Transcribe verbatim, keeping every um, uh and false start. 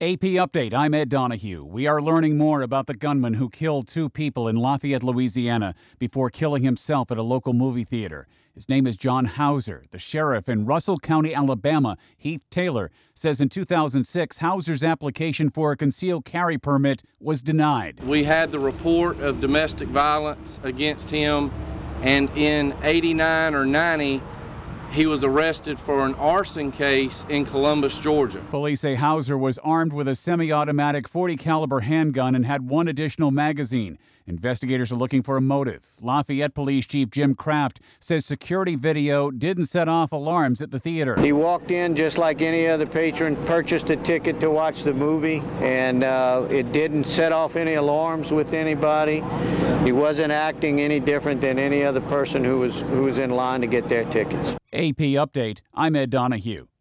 A P Update, I'm Ed Donahue. We are learning more about the gunman who killed two people in Lafayette, Louisiana, before killing himself at a local movie theater. His name is John Hauser. The sheriff in Russell County, Alabama, Heath Taylor, says in two thousand six, Hauser's application for a concealed carry permit was denied. We had the report of domestic violence against him, and in eighty-nine or ninety, he was arrested for an arson case in Columbus, Georgia. Police say Hauser was armed with a semi-automatic forty caliber handgun and had one additional magazine. Investigators are looking for a motive. Lafayette Police Chief Jim Kraft says security video didn't set off alarms at the theater. He walked in just like any other patron, purchased a ticket to watch the movie, and uh, it didn't set off any alarms with anybody. He wasn't acting any different than any other person who was, who was in line to get their tickets. A P Update, I'm Ed Donahue.